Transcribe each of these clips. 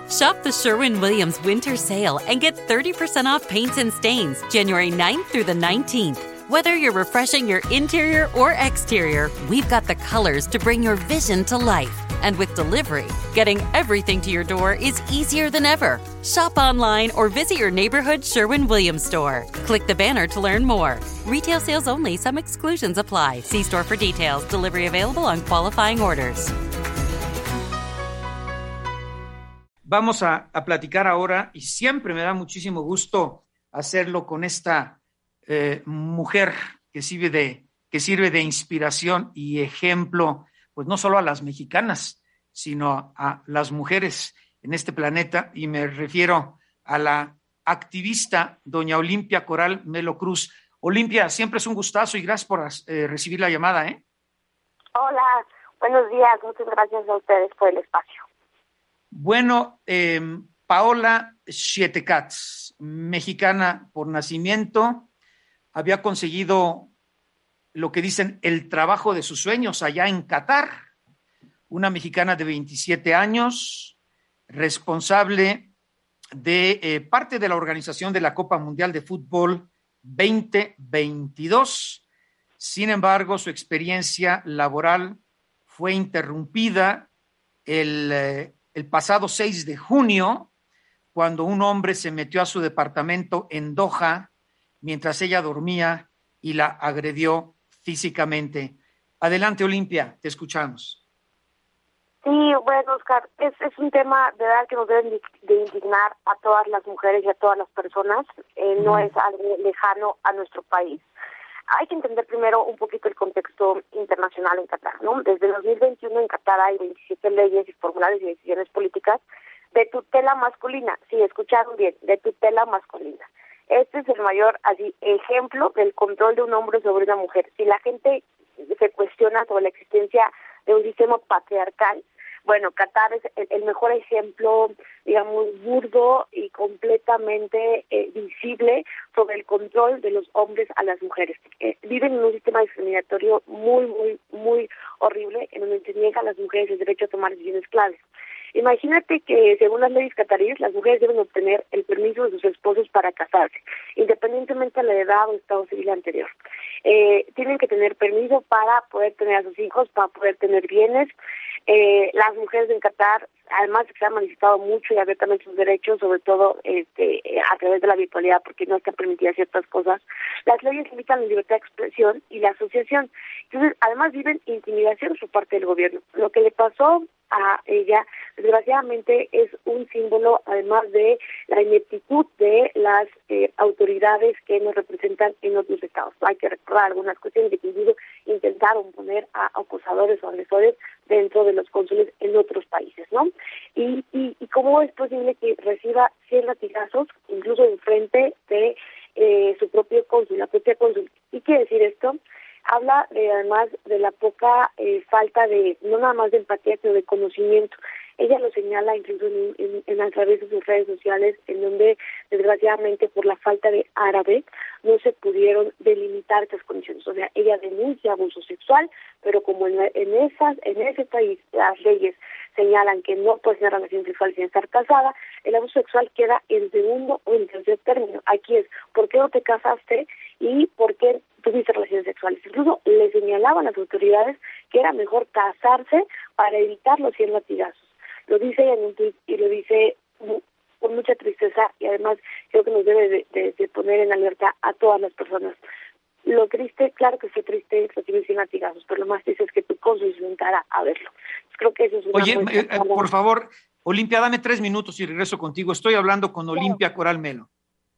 Shop the Sherwin-Williams Winter Sale and get 30% off paints and stains January 9th through the 19th. Whether you're refreshing your interior or exterior, we've got the colors to bring your vision to life. And with delivery, getting everything to your door is easier than ever. Shop online or visit your neighborhood Sherwin-Williams store. Click the banner to learn more. Retail sales only. Some exclusions apply. See store for details. Delivery available on qualifying orders. Vamos a platicar ahora, y siempre me da muchísimo gusto hacerlo con esta mujer que sirve de inspiración y ejemplo, pues no solo a las mexicanas, sino a las mujeres en este planeta, y me refiero a la activista doña Olimpia Coral Melo Cruz. Olimpia, siempre es un gustazo y gracias por recibir la llamada, ¿eh? Hola, buenos días, muchas gracias a ustedes por el espacio. Bueno, Paola Sietecat, mexicana por nacimiento, había conseguido lo que dicen el trabajo de sus sueños allá en Qatar. Una mexicana de 27 años, responsable de parte de la organización de la Copa Mundial de Fútbol 2022. Sin embargo, su experiencia laboral fue interrumpida el pasado 6 de junio, cuando un hombre se metió a su departamento en Doha mientras ella dormía y la agredió físicamente. Adelante, Olimpia, te escuchamos. Sí, bueno, Oscar, es un tema de verdad que nos debe de indignar a todas las mujeres y a todas las personas. No es algo lejano a nuestro país. Hay que entender primero un poquito el contexto internacional en Qatar, ¿no? Desde el 2021 en Qatar hay 27 leyes y formularios y decisiones políticas de tutela masculina. Sí, escucharon bien, de tutela masculina. Este es el mayor ejemplo del control de un hombre sobre una mujer. Si la gente se cuestiona sobre la existencia de un sistema patriarcal, bueno, Qatar es el mejor ejemplo, digamos, burdo y completamente visible sobre el control de los hombres a las mujeres. Viven en un sistema discriminatorio muy horrible, en donde se niega a las mujeres el derecho a tomar decisiones claves. Imagínate que, según las leyes cataríes, las mujeres deben obtener el permiso de sus esposos para casarse, independientemente de la edad o estado civil anterior. Tienen que tener permiso para poder tener a sus hijos, para poder tener bienes. Las mujeres en Qatar, además de que se han manifestado mucho y abiertamente sus derechos, sobre todo a través de la virtualidad, porque no están permitidas ciertas cosas, las leyes limitan la libertad de expresión y la asociación. Entonces, además viven intimidación por parte del gobierno. Lo que le pasó a ella, desgraciadamente, es un símbolo, además de la ineptitud de las autoridades que nos representan en otros estados. Hay que recordar algunas cuestiones de que incluso intentaron poner a acosadores o agresores dentro de los cónsules en otros países, ¿no? Y cómo es posible que reciba 100 latigazos, incluso en frente de su propio cónsul, la propia cónsul. ¿Y qué decir esto? Habla además de la poca falta de, no nada más de empatía, sino de conocimiento. Ella lo señala incluso a través de sus redes sociales, en donde desgraciadamente por la falta de árabe no se pudieron delimitar estas condiciones. O sea, ella denuncia abuso sexual, pero como en ese país las leyes señalan que no puede tener relaciones sexuales sin estar casada, el abuso sexual queda en segundo o en tercer término. Aquí es, ¿por qué no te casaste y por qué tuviste relaciones sexuales? Incluso le señalaban a las autoridades que era mejor casarse para evitar los 100 latigazos. Lo dice ella en un tuit y lo dice con mucha tristeza, y además creo que nos debe de poner en alerta a todas las personas. Lo triste, claro que fue triste recibir 100 latigazos, pero lo más triste es que tu cónsul se sentara a verlo. Creo que eso es una Oye, por favor, Olimpia, dame 3 minutos y regreso contigo. Estoy hablando con Olimpia Coral Melo.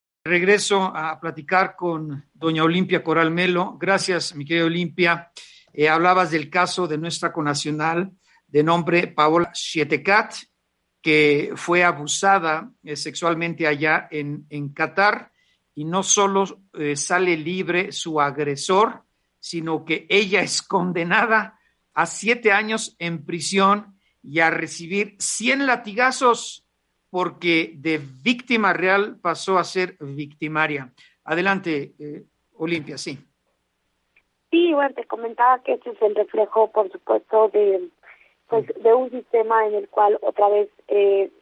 Regreso a platicar con doña Olimpia Coral Melo. Gracias, mi querida Olimpia. Hablabas del caso de nuestra connacional de nombre Paola Sietecat, que fue abusada sexualmente allá en Qatar, y no solo sale libre su agresor, sino que ella es condenada a 7 años en prisión y a recibir 100 latigazos, porque de víctima real pasó a ser victimaria. Adelante, Olimpia, sí. Sí, bueno, te comentaba que este es el reflejo, por supuesto, de un sistema en el cual otra vez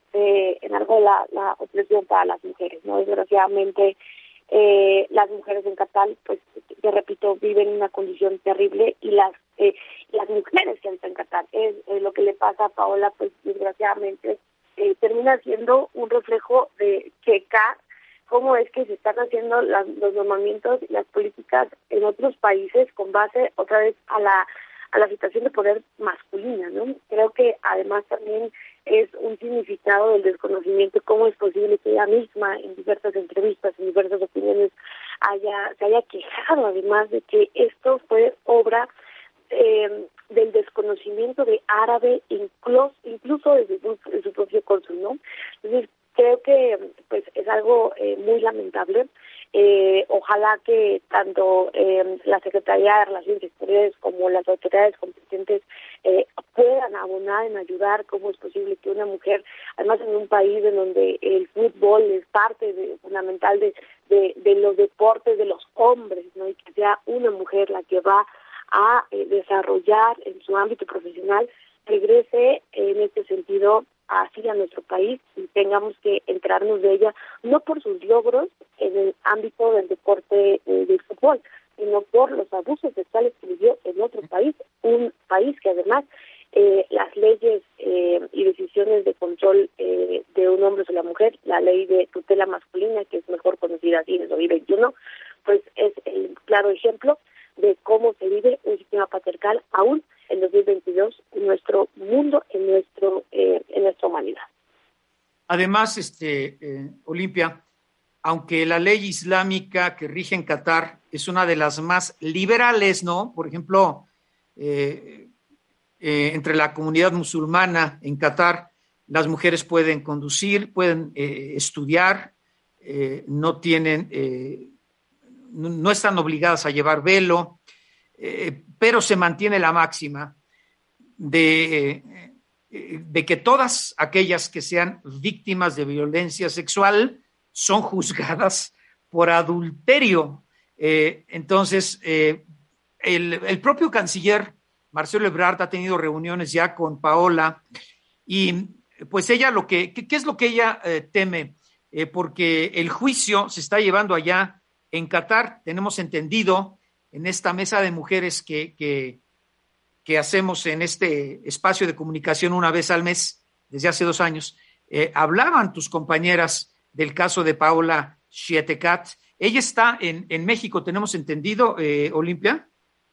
en algo la opresión para las mujeres, ¿no? Desgraciadamente, las mujeres en Qatar, pues, te repito, viven una condición terrible y las mujeres que están en Qatar, lo que le pasa a Paola, pues, desgraciadamente, termina siendo un reflejo de checar cómo es que se están haciendo los nombramientos y las políticas en otros países con base otra vez a la situación de poder masculina, ¿no? Creo que además también es un significado del desconocimiento, cómo es posible que ella misma en diversas entrevistas, en diversas opiniones se haya quejado, además de que esto fue obra del desconocimiento de árabe, incluso de su propio cónsul, ¿no? Entonces, creo que pues es algo muy lamentable. Ojalá que tanto la Secretaría de Relaciones Exteriores como las autoridades competentes puedan abonar en ayudar. Cómo es posible que una mujer, además en un país en donde el fútbol es parte fundamental de los deportes de los hombres, ¿no? Y que sea una mujer la que va a desarrollar en su ámbito profesional, regrese en este sentido así a nuestro país y tengamos que enterarnos de ella, no por sus logros en el ámbito del deporte del fútbol, sino por los abusos sexuales que vivió en otro país, un país que además las leyes y decisiones de control de un hombre sobre la mujer, la ley de tutela masculina, que es mejor conocida así en el 2021, pues es el claro ejemplo de cómo se vive un sistema patriarcal aún en 2022 en nuestro mundo, en nuestra humanidad. Además, Olimpia, aunque la ley islámica que rige en Qatar es una de las más liberales, ¿no? Por ejemplo, entre la comunidad musulmana en Qatar, las mujeres pueden conducir, pueden estudiar, no están obligadas a llevar velo, pero se mantiene la máxima de que todas aquellas que sean víctimas de violencia sexual son juzgadas por adulterio. Entonces, el propio canciller Marcelo Ebrard ha tenido reuniones ya con Paola y pues ella ¿qué es lo que ella teme? Porque el juicio se está llevando allá en Qatar, tenemos entendido en esta mesa de mujeres que hacemos en este espacio de comunicación una vez al mes, desde hace 2 años, hablaban tus compañeras del caso de Paola Chietecat. Ella está en México, tenemos entendido, Olimpia.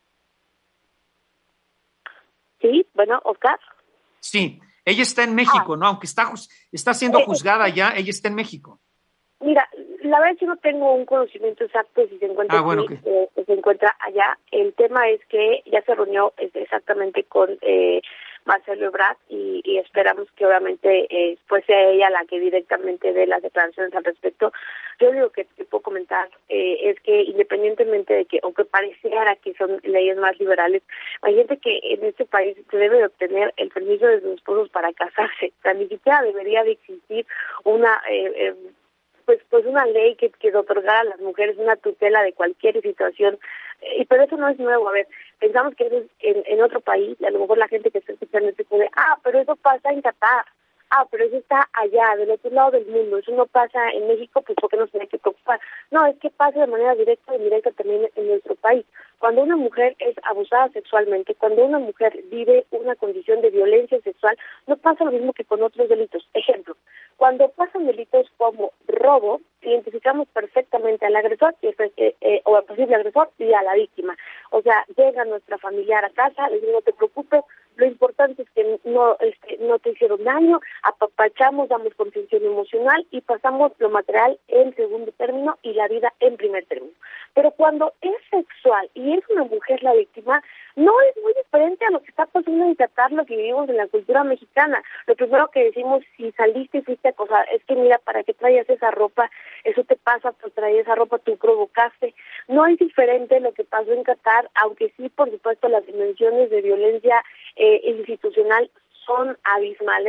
Sí, bueno, Oscar. Sí, ella está en México, ¿no? Aunque está siendo juzgada ya, ella está en México. Mira, la verdad es que no tengo un conocimiento exacto si se encuentra aquí, se encuentra allá. El tema es que ya se reunió exactamente con Marcelo Ebrard y esperamos que obviamente pues sea ella la que directamente dé las declaraciones al respecto. Yo lo que te puedo comentar es que independientemente de que, aunque pareciera que son leyes más liberales, hay gente que en este país se debe de obtener el permiso de sus esposos para casarse. O sea, ni siquiera debería de existir una pues una ley que otorgara a las mujeres una tutela de cualquier situación, pero eso no es nuevo. A ver, pensamos que eso es en otro país, y a lo mejor la gente que está escuchando se puede, pero eso pasa en Qatar, pero eso está allá, del otro lado del mundo, eso no pasa en México, pues ¿por qué nos tiene que preocupar? No, es que pasa de manera directa e indirecta también en nuestro país. Cuando una mujer es abusada sexualmente, cuando una mujer vive una condición de violencia sexual, no pasa lo mismo que con otros delitos. Ejemplo, cuando pasan delitos como robo, identificamos perfectamente al agresor o al posible agresor y a la víctima. O sea, llega nuestra familiar a casa, le digo, no te preocupes, lo importante es que no te hicieron daño, apapachamos, damos contención emocional y pasamos lo material en segundo término y la vida en primer término. Pero cuando es sexual y es una mujer la víctima, no es muy diferente a lo que está pasando en Qatar, lo que vivimos en la cultura mexicana. Lo primero que decimos, si saliste y fuiste acosada, es que mira, ¿para qué traías esa ropa? Eso te pasa por traer esa ropa, tú provocaste. No es diferente lo que pasó en Qatar, aunque sí, por supuesto, las dimensiones de violencia institucional son abismales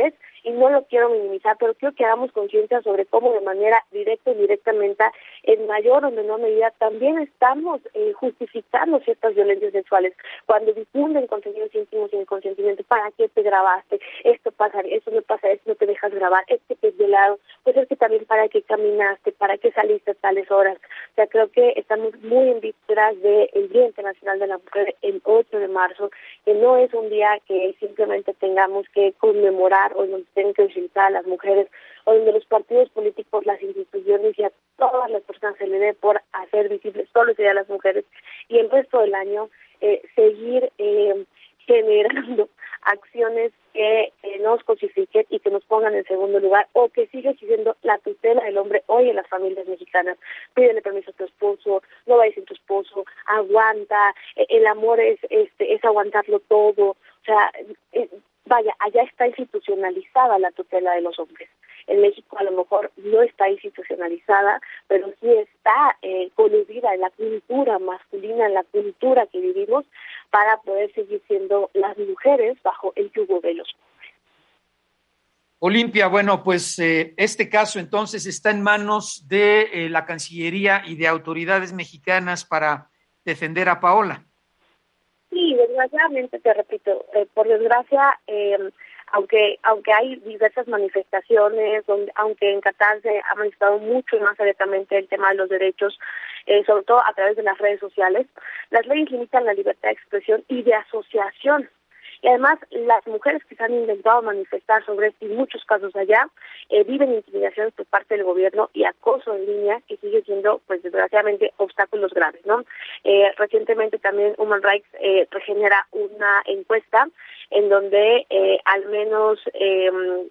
y no lo quiero minimizar, pero quiero que hagamos conciencia sobre cómo de manera directa y indirectamente, en mayor o menor medida, también estamos justificando ciertas violencias sexuales. Cuando difunden contenidos íntimos sin consentimiento, ¿para qué te grabaste? Esto pasa, eso no pasa, esto no te dejas grabar, te es violado, pues es que también para qué caminaste, para qué saliste a tales horas. O sea, creo que estamos muy en vísperas del Día Internacional de la Mujer, el 8 de marzo, que no es un día que simplemente tengamos que conmemorar o donde tengan que visitar a las mujeres, o donde los partidos políticos, las instituciones y a todas las personas se le dé por hacer visibles solo ese día a las mujeres, y el resto del año seguir generando acciones que nos cosifiquen y que nos pongan en segundo lugar, o que siga siendo la tutela del hombre hoy en las familias mexicanas. Pídele permiso a tu esposo, no vayas sin tu esposo, aguanta, el amor es aguantarlo todo. O sea, vaya, allá está institucionalizada la tutela de los hombres. En México a lo mejor no está institucionalizada, pero sí está coludida en la cultura masculina, en la cultura que vivimos, para poder seguir siendo las mujeres bajo el yugo de los hombres. Olimpia, bueno, pues este caso entonces está en manos de la Cancillería y de autoridades mexicanas para defender a Paola. Sí, desgraciadamente, te repito, por desgracia, aunque hay diversas manifestaciones, aunque en Qatar se ha manifestado mucho y más abiertamente el tema de los derechos, sobre todo a través de las redes sociales, las leyes limitan la libertad de expresión y de asociación. Y además, las mujeres que se han intentado manifestar sobre esto, y muchos casos allá, viven intimidaciones por parte del gobierno y acoso en línea, que sigue siendo, pues desgraciadamente, obstáculos graves, ¿no? Recientemente también Human Rights genera una encuesta en donde al menos en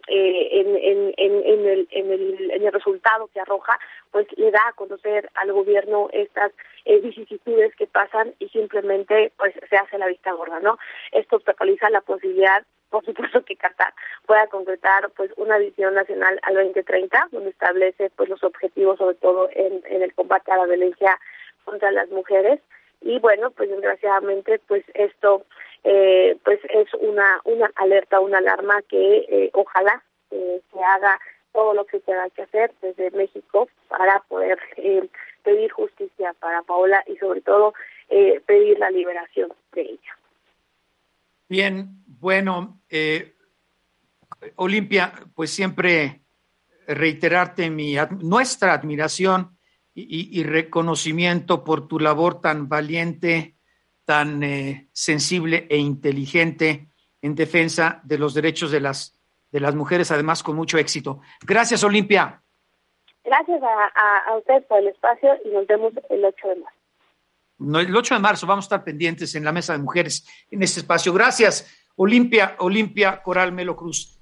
el resultado que arroja, pues le da a conocer al gobierno estas vicisitudes que pasan, y simplemente pues se hace la vista gorda, ¿no? Esto obstaculiza la posibilidad, por supuesto, que Qatar pueda concretar pues una visión nacional al 2030, donde establece pues los objetivos, sobre todo en el combate a la violencia contra las mujeres. Y bueno, pues desgraciadamente pues esto pues es una alerta, una alarma que ojalá se haga todo lo que tenga que hacer desde México para poder pedir justicia para Paola y sobre todo pedir la liberación de ella. Bien, bueno, Olimpia, pues siempre reiterarte nuestra admiración y reconocimiento por tu labor tan valiente, tan sensible e inteligente en defensa de los derechos de las mujeres, además con mucho éxito. Gracias, Olimpia. Gracias a usted por el espacio, y nos vemos el 8 de marzo. No, el 8 de marzo vamos a estar pendientes en la Mesa de Mujeres en este espacio. Gracias, Olimpia Coral Melo Cruz.